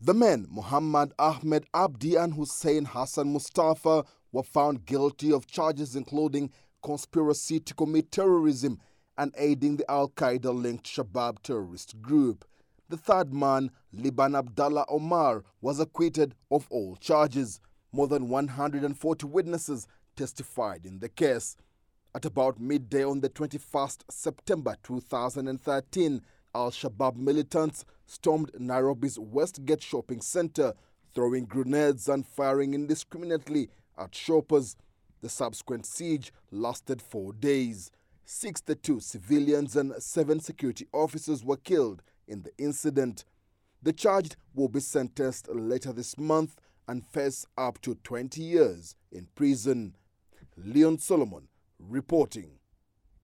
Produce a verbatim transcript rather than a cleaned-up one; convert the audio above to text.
The men, Muhammad Ahmed Abdi and Hussein Hassan Mustafa, were found guilty of charges including conspiracy to commit terrorism and aiding the Al-Qaeda-linked Shabab terrorist group. The third man, Liban Abdallah Omar, was acquitted of all charges. More than one hundred forty witnesses testified in the case. At about midday on the twenty-first of September two thousand thirteen, Al-Shabaab militants stormed Nairobi's Westgate shopping center, throwing grenades and firing indiscriminately at shoppers. The subsequent siege lasted four days. sixty-two civilians and seven security officers were killed in the incident. The charged will be sentenced later this month and face up to twenty years in prison. Leon Solomon reporting.